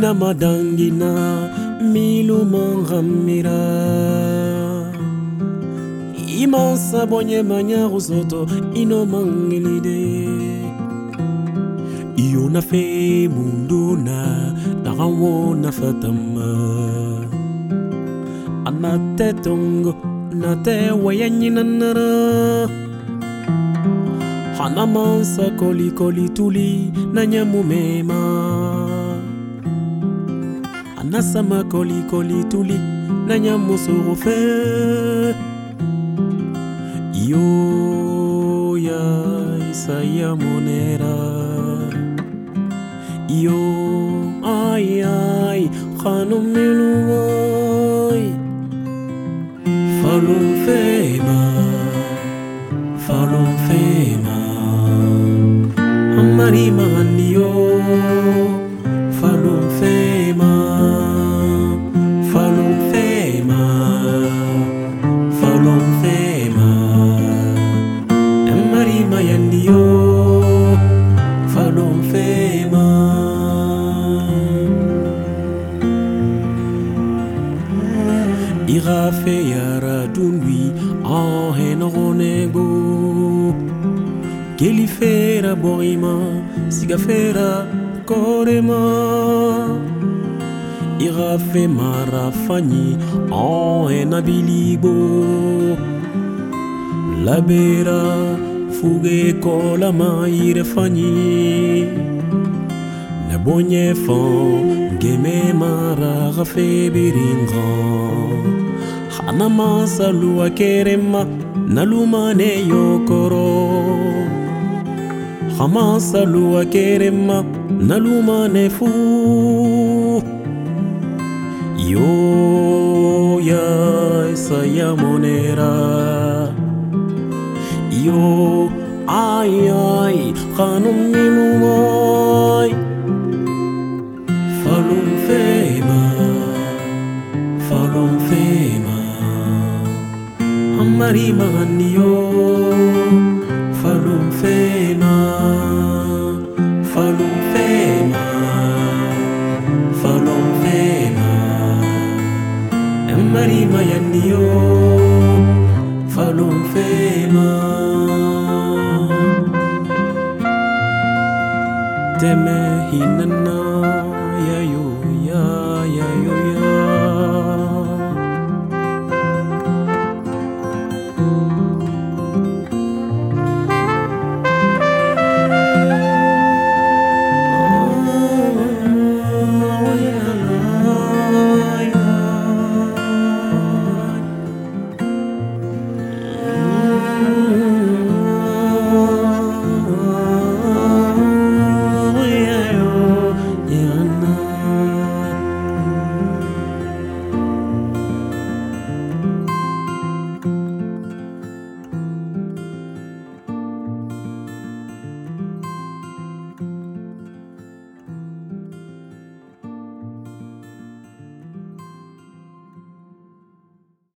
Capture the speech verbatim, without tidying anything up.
ina madangina milu mangamira ima sabonye manya rusoto ino mangilide iyo na fe munduna nagawo na fatama anate tongo nate wayanyina nara hana mansa koli koli tuli nanyamu mema anasama koli koli tuli nanyamu sorofe yo ya isaya monera yo ay ay khanum meluay falum fema falum fema amari manio falum fema falum fema falum fema amari manio falum fema ira fe yara dunwi en henonego Keli fera borima, siga fera korema Ira fe marafani en enabiligo La bera fuge kola maire fani Ne bonye fan geme mara rafe biringa Hanama salua kerema nalumane yokoro Hamasa lua kerema nalumane fu Yo ya saya monera Yo ay ay khanum minumay Falum fema Falum fema Amari manio Falum fema Falum fema Falum fema Amari manio Falum fema Teme hinana ya yo